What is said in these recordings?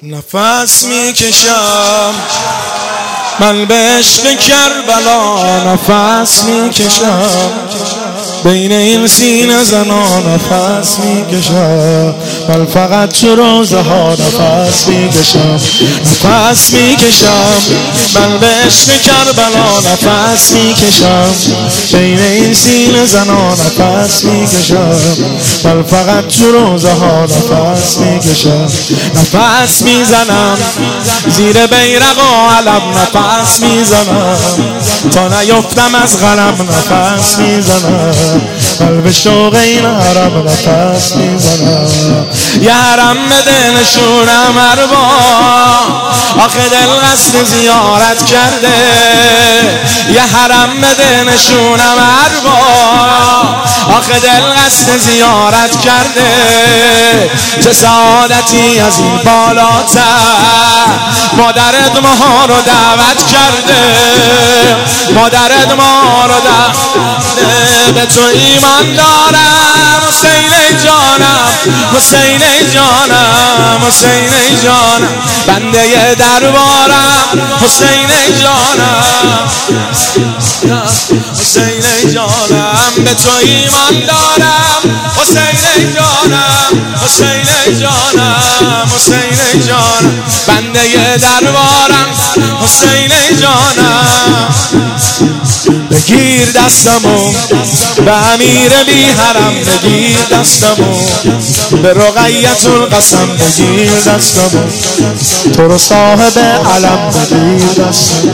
نفس میکشم من به عشق کربلا، نفس میکشم بین این سینه زنا، نفس میکشم من فقط تو روزه ها، نفس میکشم نفس میکشم من به عشق کربلا، نفس میکشم بین این سینه زنا، نفس میکشم من فقط تو روزه ها، نفس میکشم نفس میزنم زیر بیرق و علم، نفس میزنم تا نیفتم از غرم، نفس میزنم من به شوق این حرم، نفس میزنم یه حرم بده نشونم اربا، آخه دل قصد زیارت کرده، یه حرم بده نشونم اربا، آخه دل قصد زیارت کرده، چه سعادتی از این بالاتر، مادرت ما رو دعوت کرده، مادرت ما رو دعوت، به تو ایمان دارم حسین جانم، حسین جانم، حسین جانم بنده دربارم، حسین جانم، حسین جانم به تو ایمان دارم، حسین جانم، حسین جانم، حسین جانم بنده دربارم، حسین جانم بگیر دستمو به امیر بی حرم، بگیر دستمو به رقیت القسم، بگیر دستمو تو رو صاحب علم، بگیر دستمو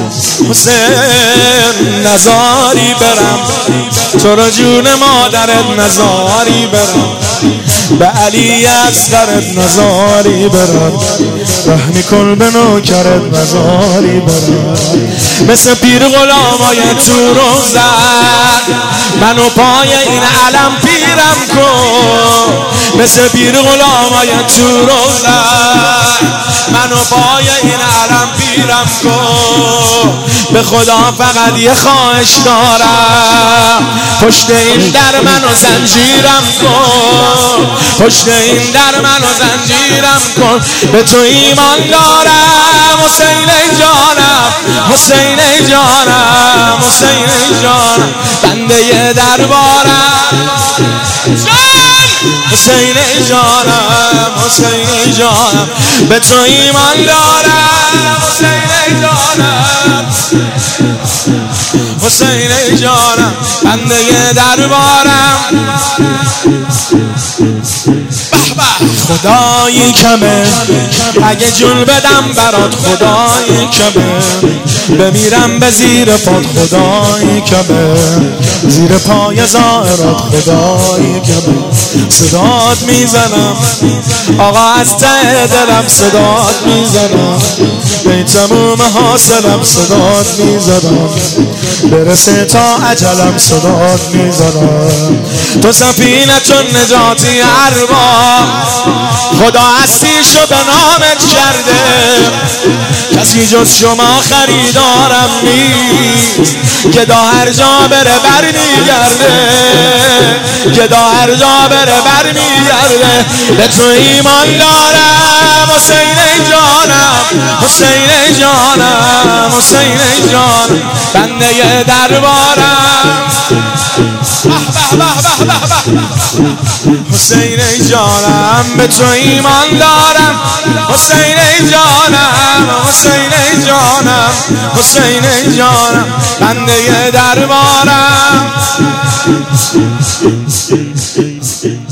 حسین نزاری برم، تو رو جون مادرت نزاری برم، به علی اصغرت نزاری برم، رحمی کن به نوکرت نزاری برم، مثل پیر غلامای تو روزن منو پای این علم پیرم کن، مثل پیر غلامای تو روزن منو پای این علم پیرم کن، به خدا فقط یه خواهش دارم، پشت این در منو زنجیرم کن، پشت این در منو زنجیرم کن، به تو ایمان دارم حسین جانم، حسین جانم، حسین جانم بنده دربارم، حسین جانم، حسین جانم به تو ایمان دارم، حسین جانم، حسین جانم بنده دربارم، خدایی کمه اگه جون بدم برات، خدایی کمه بمیرم به زیر پات، خدایی کمه زیر پای زائرات، خدایی کمه صدات میزنم آقا از ته دلم، صدات میزنم به تموم حاصلم، صدات میزنم برسه تا اجلم، صدات میزنم تو سفینه چون نجاتی ارباب، خدا هستیشو به نامت کرده، کسی جز شما خریدارم نیست، گدا هر جا بره بر میگرده، گدا هر جا بره بر میگرده، به تو ایمان دارم حسین جانم، حسین جانم، حسین جانم بنده دربارم، حسین جانم به تو ایمان دارم، حسین جانم، حسین جانم، حسین جانم بنده دربارم.